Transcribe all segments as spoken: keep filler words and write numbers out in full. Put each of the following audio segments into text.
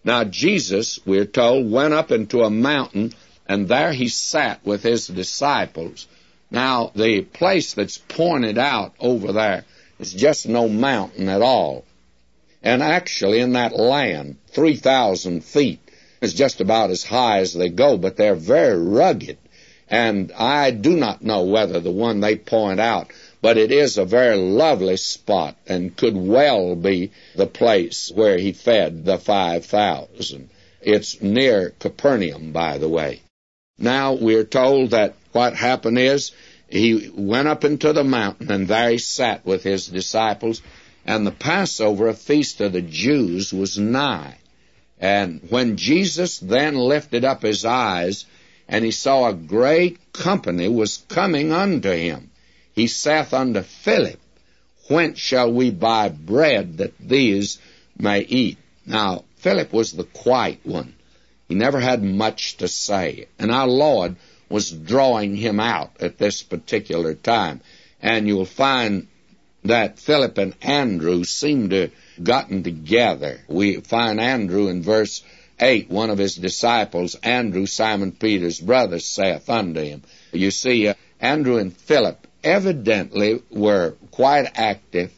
Now Jesus, we're told, went up into a mountain, and there he sat with his disciples. Now, the place that's pointed out over there is just no mountain at all. And actually, in that land, three thousand feet is just about as high as they go, but they're very rugged. And I do not know whether the one they point out, but it is a very lovely spot and could well be the place where he fed the five thousand. It's near Capernaum, by the way. Now, we're told that what happened is he went up into the mountain, and there he sat with his disciples, and the Passover, a feast of the Jews, was nigh. And when Jesus then lifted up his eyes, and he saw a great company was coming unto him, he saith unto Philip, Whence shall we buy bread that these may eat? Now, Philip was the quiet one. He never had much to say, and our Lord was drawing him out at this particular time. And you'll find that Philip and Andrew seem to have gotten together. We find Andrew in verse eight, one of his disciples, Andrew, Simon Peter's brother, saith unto him. You see, uh, Andrew and Philip evidently were quite active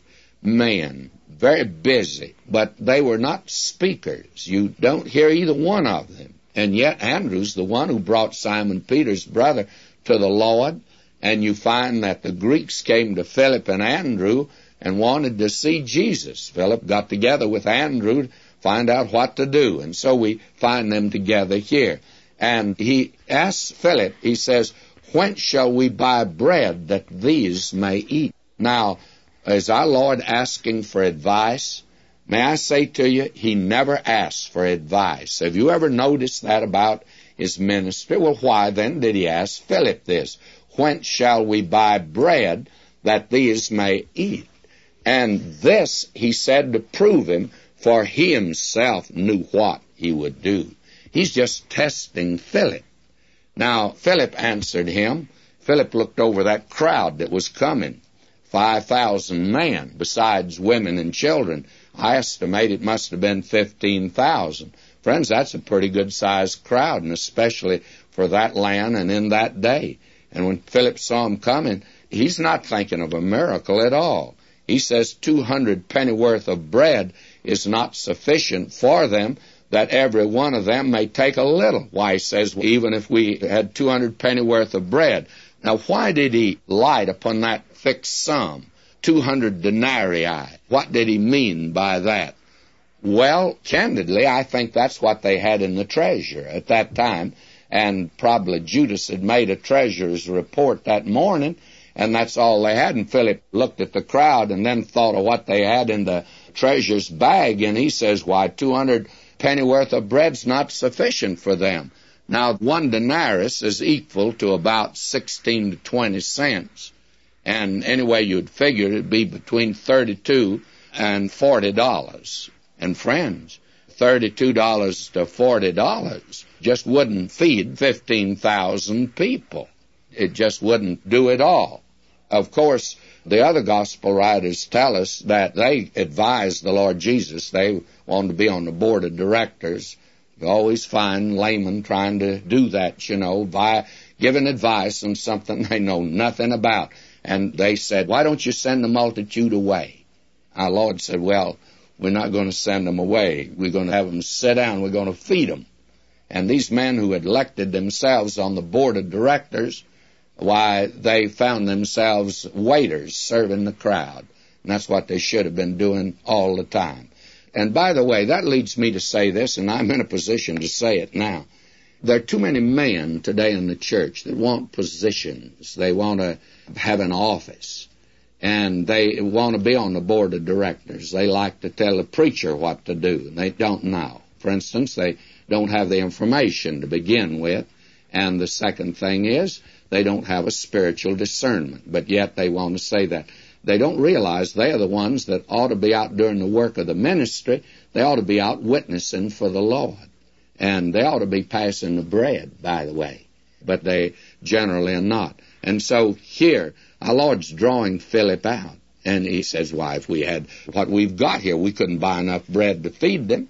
men, very busy, but they were not speakers. You don't hear either one of them. And yet Andrew's the one who brought Simon Peter's brother to the Lord, and you find that the Greeks came to Philip and Andrew and wanted to see Jesus. Philip got together with Andrew to find out what to do, and so we find them together here. And he asks Philip, he says, Whence shall we buy bread that these may eat? Now, is our Lord asking for advice? May I say to you, he never asked for advice. Have you ever noticed that about his ministry? Well, why then did he ask Philip this? Whence shall we buy bread that these may eat? And this he said to prove him, for he himself knew what he would do. He's just testing Philip. Now, Philip answered him. Philip looked over that crowd that was coming. five thousand men, besides women and children. I estimate it must have been fifteen thousand. Friends, that's a pretty good-sized crowd, and especially for that land and in that day. And when Philip saw him coming, he's not thinking of a miracle at all. He says two hundred pennyworth of bread is not sufficient for them, that every one of them may take a little. Why, he says, even if we had two hundred pennyworth of bread. Now, why did he light upon that fixed sum? two hundred denarii. What did he mean by that? Well, candidly, I think that's what they had in the treasure at that time, and probably Judas had made a treasurer's report that morning, and that's all they had. And Philip looked at the crowd and then thought of what they had in the treasurer's bag, and he says, why, two hundred pennyworth of bread's not sufficient for them. Now, one denarius is equal to about sixteen to twenty cents. And anyway, you'd figure it'd be between thirty-two and forty dollars. And friends, thirty-two dollars to forty dollars just wouldn't feed fifteen thousand people. It just wouldn't do it all. Of course, the other gospel writers tell us that they advised the Lord Jesus. They wanted to be on the board of directors. You always find laymen trying to do that, you know, by giving advice on something they know nothing about. And they said, why don't you send the multitude away? Our Lord said, well, we're not going to send them away. We're going to have them sit down. We're going to feed them. And these men who had elected themselves on the board of directors, why, they found themselves waiters serving the crowd. And that's what they should have been doing all the time. And by the way, that leads me to say this, and I'm in a position to say it now. There are too many men today in the church that want positions. They want to have an office, and they want to be on the board of directors. They like to tell the preacher what to do, and they don't know. For instance, they don't have the information to begin with, and the second thing is they don't have a spiritual discernment, but yet they want to say that. They don't realize they are the ones that ought to be out doing the work of the ministry. They ought to be out witnessing for the Lord. And they ought to be passing the bread, by the way. But they generally are not. And so here, our Lord's drawing Philip out. And he says, why, if we had what we've got here, we couldn't buy enough bread to feed them.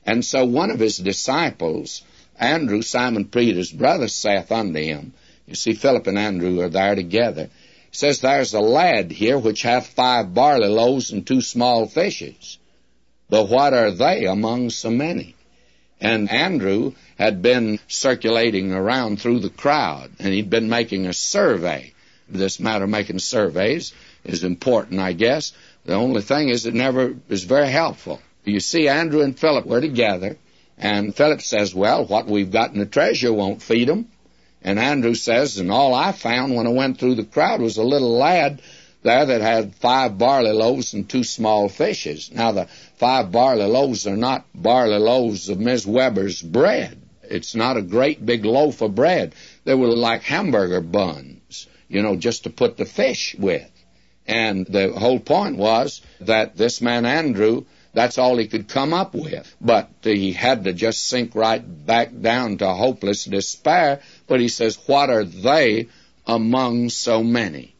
And so one of his disciples, Andrew, Simon Peter's brother, saith unto him, you see, Philip and Andrew are there together. He says, there's a lad here which hath five barley loaves and two small fishes. But what are they among so many? And Andrew had been circulating around through the crowd, and he'd been making a survey. This matter of making surveys is important, I guess. The only thing is it never is very helpful. You see, Andrew and Philip were together, and Philip says, well, what we've got in the treasure won't feed them. And Andrew says, and all I found when I went through the crowd was a little lad there that had five barley loaves and two small fishes. Now, the five barley loaves are not barley loaves of Miz Weber's bread. It's not a great big loaf of bread. They were like hamburger buns, you know, just to put the fish with. And the whole point was that this man Andrew, that's all he could come up with. But he had to just sink right back down to hopeless despair. But he says, what are they among so many?